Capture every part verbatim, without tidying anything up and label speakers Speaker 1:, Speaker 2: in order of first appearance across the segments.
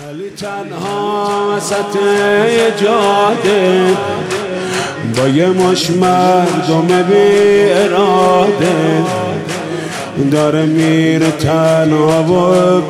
Speaker 1: علی تنها وسط جاده با یه مش مردم بی اراده داره میره تنها و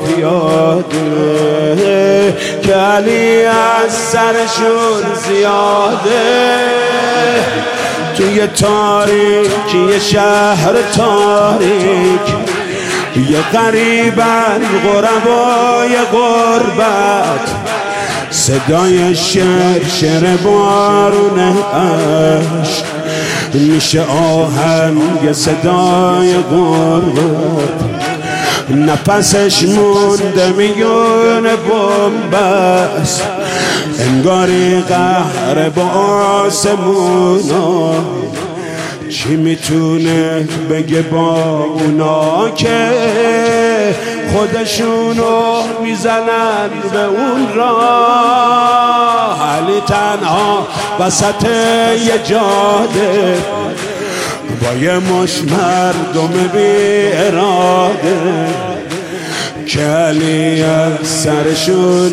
Speaker 1: پیاده که علی از سرشون زیاده توی تاریکی شهر تاریک یه غریبن غربای غربت صدای شرشر بارون عشق میشه آهنگ صدای غربت نفسش مونده میونه بومبست انگاری قهر با آسمونا چی میتونه بگه با اونا که خودشونو میزنن به اون راه علی تنها وسط یه جاده با یه مش مردم بی اراده که علی از سرشون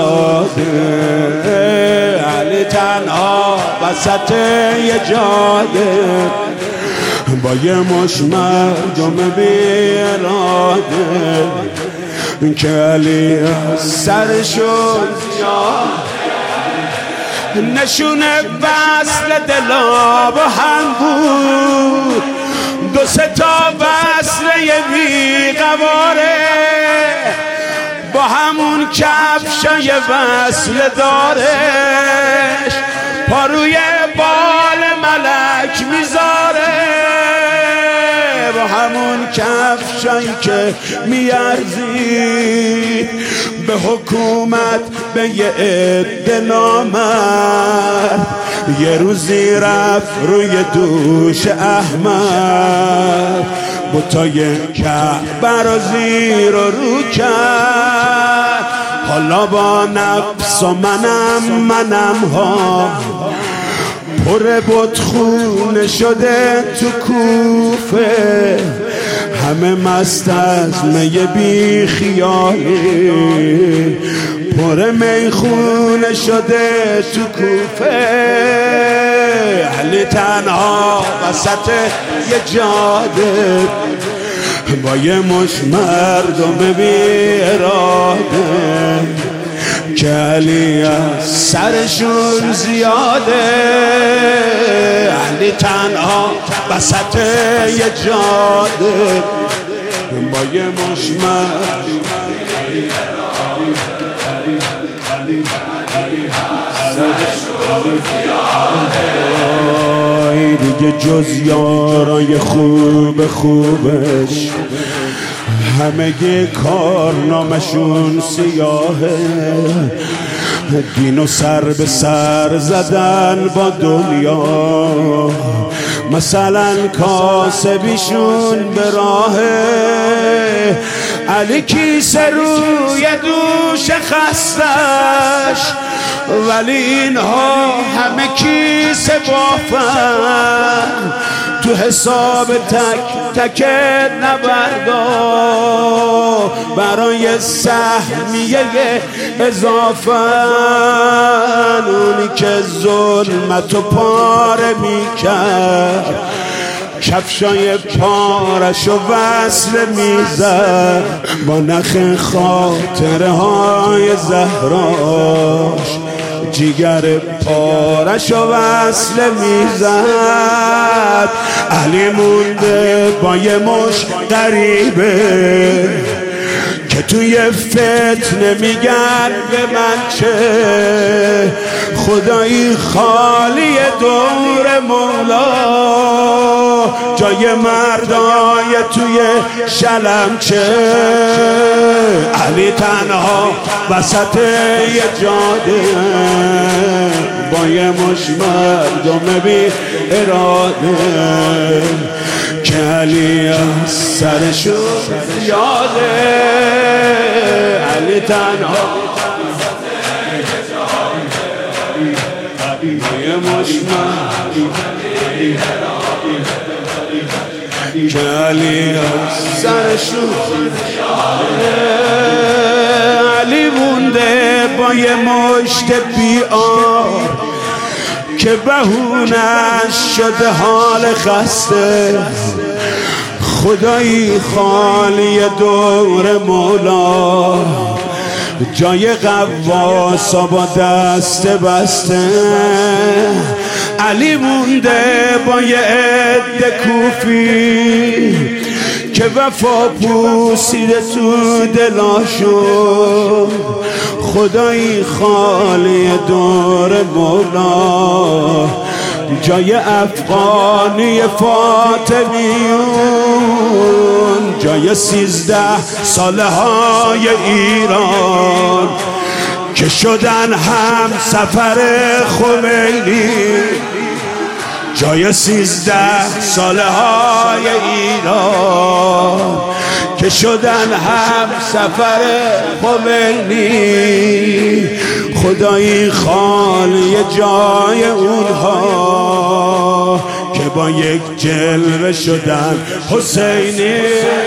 Speaker 1: زیاده علی تنها وسط یه جاده با یه مش مردم بی اراده که علی از سرشون زیاده نشونه وصل دلا با هم بود دو سه تا وصل یه بیقواره با همون کفشای وصل دارش پاروی بال ملک میذاره با همون کفشایی که میارزید به حکومت به یه عده نامرد یه روزی رفت روی دوش احمد بتای کعبه را زیر و رو کرد حالا با نفس و منم منم ها پر بتخونه شده تو کوفه همه مست از می بی خیالی پر میخونه شده تو کوفه علی تنها وسط یه جاده با یه مش مردم بی اراده که علی از سرشون زیاده علی تنها وسط یه جاده با یه مش مردم دیگه جز یارای خوب خوبش همه کارنامشون سیاهه دین و سر به سر زدن با دنیا مثلا کاسبیشون به راهه علی کیسه روی دوش خستش ولی اینها همه کیسه بافن تو حساب تک تک نبردا برای سهمیه اضافه اونی که ظلمتو پاره میکرد کفشای پارشو وصل میزد با نخ خاطره های زهراش جیگر پارشو وصل میزد علی مونده با یه مش غریبه که توی فتنه میگن به من چه خدایی خالی دور مولا جای مردای توی شلم چه علی تنها وسط یه جاده با یه مش مردم بی اراده که علی از سرشون زیاده علی تنها یه مش مردم که علی سرشون علی مونده با یه مشت بیار که بهونش شده حال خسته. خدایی خالی دور مولا جای قواسا با دست بسته. علی مونده با یه عده کوفی که وفا پوسیده تو دلاشون. خدایی خالی دور مولا جای افغانی فاطمیون، جای سیزده ساله های ایران که شدن هم سفر خمینی. جای سیزده ساله های ایران که شدن هم سفر خمینی. خدایی خالی جای اونها که با یک جلوه شدن حسینی.